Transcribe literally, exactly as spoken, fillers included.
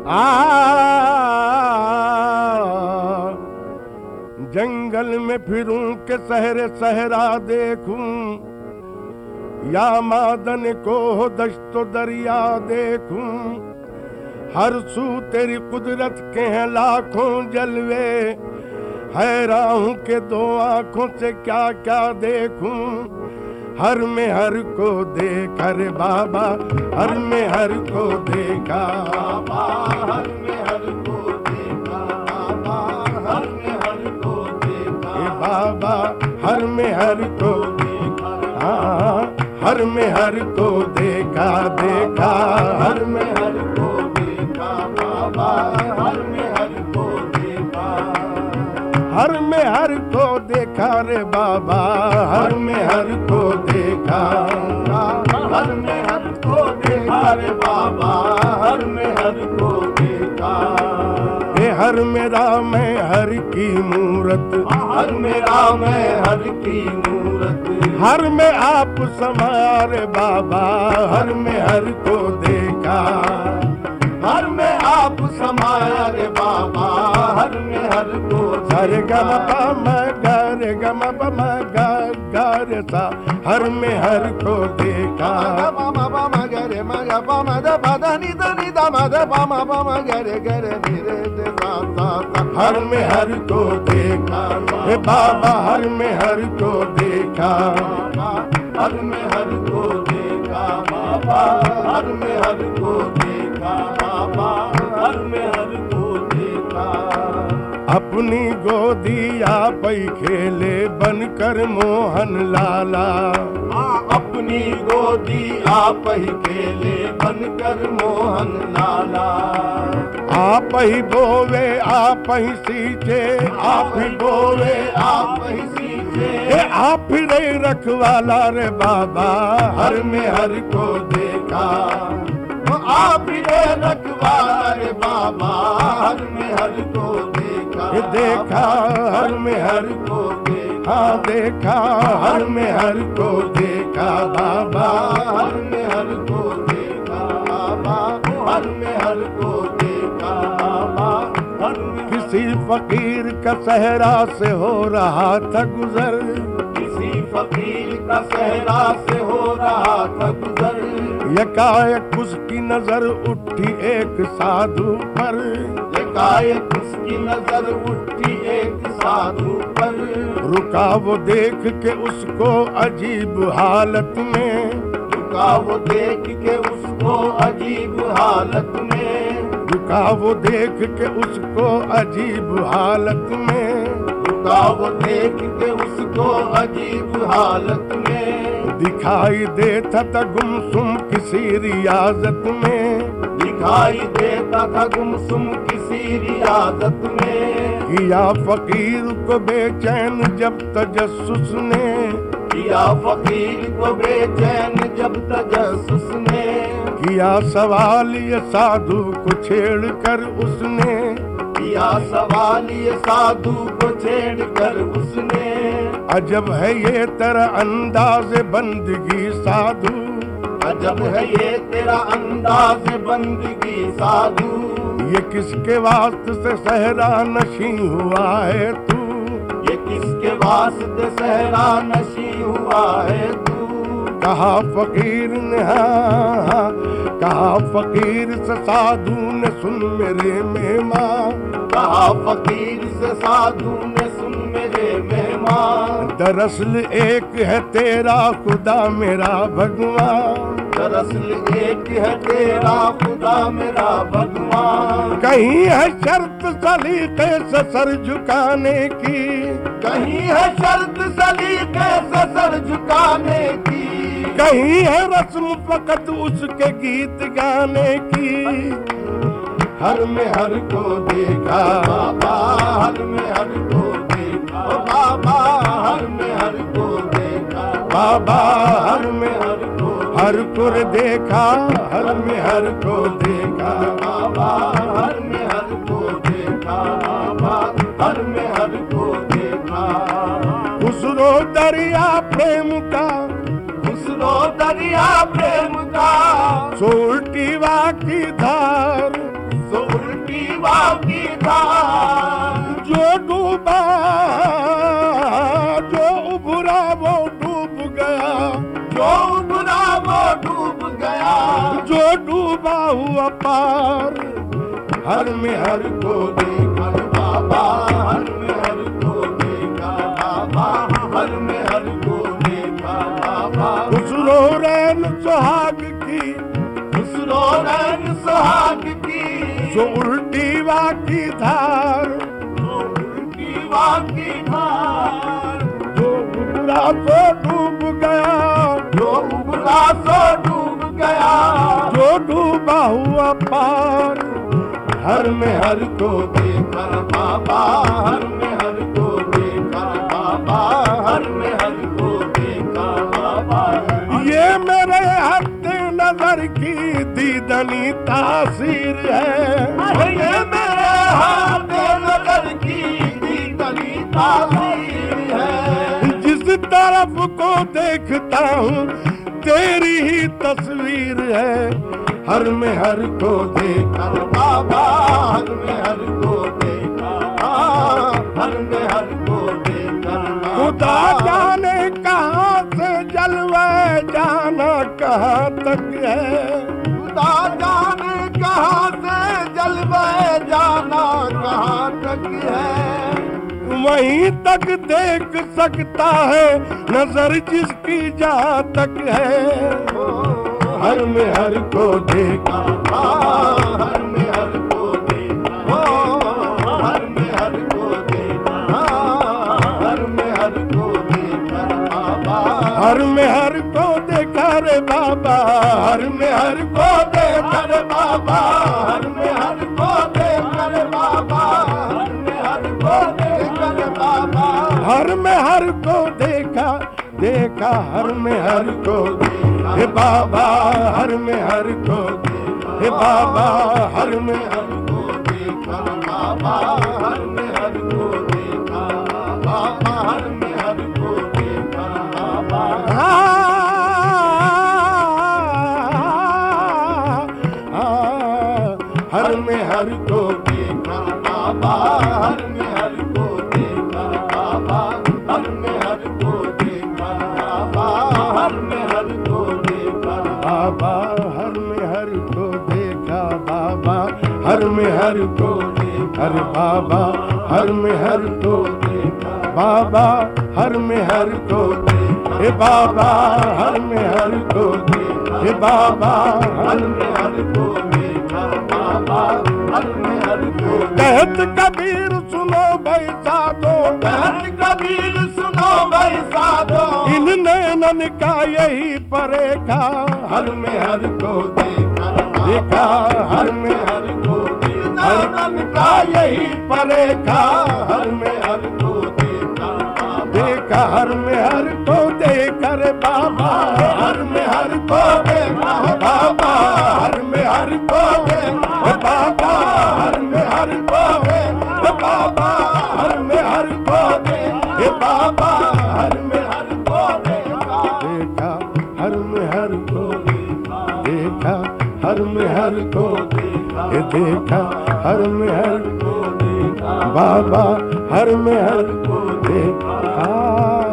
आ जंगल में फिरूं के सहरे सहरा देखूं, या मादन को दश्तो दरिया देखूं, हर सू तेरी कुदरत के हैं लाखों जलवे, हैरान के दो आंखों से क्या क्या देखूं, हर में हर को देखा रे बाबा, हर में हर को देखा बाबा, हर में हर को देखा बाबा, हर में हर को देखा ए बाबा, हर में हर को देखा, हाँ हर में हर को देखा देखा, हर में हर को देखा बाबा, हर में हर को देखा, हर में हर को देखा रे बाबा, हर में हर को देखा, हर में हर को देखा रे बाबा, हर में हर को देखा, ए हर मेरा मैं हर की मूरत, हर मेरा मैं हर की मूरत, हर में आप समाया रे बाबा, हर में हर को देखा, हर में आप समाया रे बाबा, हर में हर को रे गम पम गर गम पम गर सा, हर में हर को देखा, पम पम गर मग पम द पद नि द नि द मद पम पम गर गर नि रे द सा सा, हर में हर को देखा हे बाबा, हर में हर को देखा, हर में हर को देखा बाबा, हर में हर को देखा बाबा, हर में हर को देखा, अपनी गोदिया पई खेले बनकर मोहन लाला, अपनी गोदी आप ही खेले बनकर मोहन लाला, आप ही बोवे आप ही सींचे, आप ही बोवे आप ही सींचे, आप ही रे रखवाला रे बाबा, हर में हर को देखा, आप ही रे रखवाला रे बाबा, हर में हर को देखा, देखा हर में हर को देखा, देखा हर में हर को देखा बाबा, हर में हर को देखा बाबा, हर में हर को देखा बाबा, हर में किसी फकीर का सहरा से हो रहा था गुजर, किसी फकीर का सहरा से हो रहा था गुजर, यकायक उसकी नजर उठी एक साधु पर, यकायक उसकी नजर उठी एक साधु पर, रुका वो देख के उसको अजीब हालत में, रुका वो देख के उसको अजीब हालत में, रुका वो देख के उसको अजीब हालत में, रुका वो देख के उसको अजीब हालत में, दिखाई देता था गुमसुम किसी रियाजत में, दिखाई देता था गुमसुम किसी रियाजत में, किया फकीर को बेचैन जब तजस्सुस ने, किया फकीर को बेचैन जब तजस्सुस ने, किया सवाल ये साधु को छेड़ कर उसने, किया सवाल ये साधु को छेड़ कर उसने, अजब है ये तेरा अंदाज़ बंदगी साधु, अजब है ये तेरा अंदाज़ बंदगी साधु, ये किसके वास्ते से सहरा नशी हुआ है तू, ये किसके वास्ते सहरा नशी हुआ है तू, कहा फकीर ने हाँ, कहा फकीर से साधु ने सुन मेरे मेहमान, कहा फकीर से साधु ने सुन मेरे मेहमान, दरअसल एक है तेरा खुदा मेरा भगवान, दरअसल एक है तेरा खुदा मेरा भगवान, कहीं है शर्त सलीके से सर झुकाने की, कहीं है शर्त सलीके से सर झुकाने की, कहीं है रस्म फकत उसके गीत गाने की, हर में हर को देखा बाबा, हर में हर को देखा बाबा, हर में हर को देखा बाबा, हर में हर को हर को देखा, हर में हर को देखा बाबा, हर में हर को देखा बाबा, हर में हर को देखा, खुसरो दरिया प्रेम का, खुसरो दरिया प्रेम का, सोल्टी वा की धार, सोल्टी डूबा की धार, जो डूबा जो उभरा वो डूब गया, जो उभरा वो डूब गया, जो डूबा हुआ पार हर में हर को देखा बाबा हर में हर को देखा बाबा, हर में हर को देखा बाबा। खुसरो रैन सुहाग की, खुसरो रैन सुहाग की, जो उल्टी वा की धार, जो उल्टी वा की धार, जो उबरा तो डूब गया, जो उबरा तो डूब गया, जो डूबा हुआ पार हर में हर को देखा बाबा, हर में हर को देखा बाबा, हर में हर को देखा बाबा। ये मेरे हफ्ते नजर की दीदनी तासीर है, ये मेरे हाथ नजर की दीदनी तासीर है, जिस तरफ को देखता हूँ तेरी ही तस्वीर है हर में हर को देखा बाबा, हर में हर को देखा, हर में हर को देखा। खुदा जाने कहाँ से जलवे जाना कहाँ तक है, खुदा जाने कहाँ से जलवे जाना कहाँ तक है, वहीं तक देख सकता है नजर जिसकी जहाँ तक है हर में हर को देखा, हर में हर को देखा, हर में हर को देखा, हर में हर को देखा बाबा, हर में हर को देखा रे बाबा, हर में हर को देखा रे बाबा, हर में हर को देखा रे बाबा, हर में हर को देखा रे बाबा, हर में हर को देखा देखा हर में हर को हे बाबा, हर में हर को हे बाबा, हर में हर को देखा बाबा, हर में हर को देखा बाबा, हर में हर को देखा बाबा। हर में हर को देखा बाबा, हर में हर को देखा बाबा, हर में हर को देखा बाबा, हर में हर को देखा बाबा, हर में हर को देखा बाबा, हर में हर को हर बाबा, हर में हर को देखा बाबा, हर में हर को हे बाबा, हर में हर को हे बाबा, हर में हर को देखा बाबा, हर में हर को। कहत कबीर सुनो भाई साधो, कहत कबीर सुनो भाई साधो, इन नैनन का यही परेखा हर में हर को देखा देखा, हर में हर को नैनन का यही परेखा, हर में हर को देखा देखा, हर में हर को देखा रे बाबा, हर में हर को देखा बाबा, हर में हर को देखा बाबा, हर में हर को देखा बाबा, हर में हर को देखा बाबा, हर में हर को देखा देखा, हर में हर को देखा, हर में हर को ये देखा, हर में हर को बाबा, हर में हर को देखा।